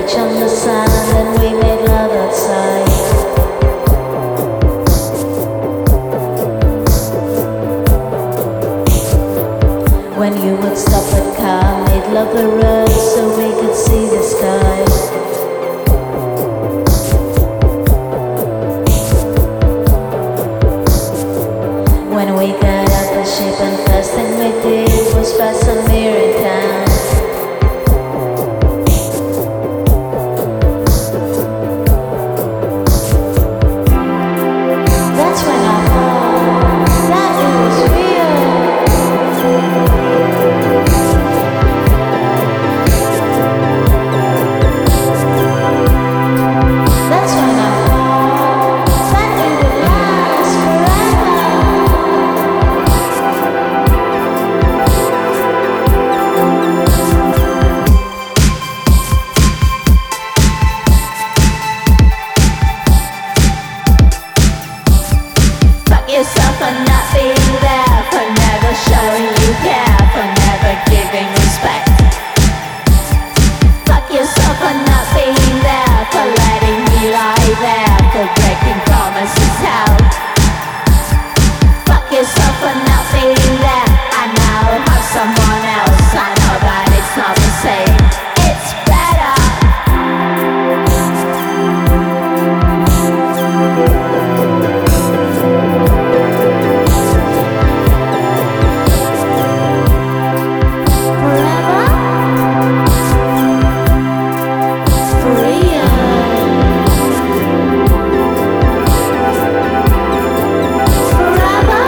beach on the sand and then we made love outside. When you would stop the car, made love the road so we could see the sky. When we got out the ship and first thing we did was pass a mirror in town. That's when I thought that it was real. That's when I thought that it would last forever. Fuck yourself for not being there, for never showing you care, for never giving respect. Fuck yourself for not being there, for letting me lie there, for breaking promises held. Fuck yourself for not being there. I now have someone else. I know that it's not the same. It's better. Forever? For real? Forever?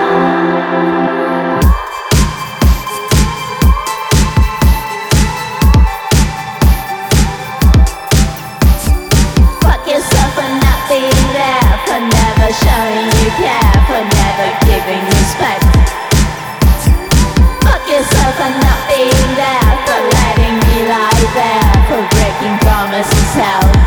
Fuck yourself for not being there, for never showing you care, for never giving respect. Fuck yourself for not being there, for letting me lie there, for breaking promises held.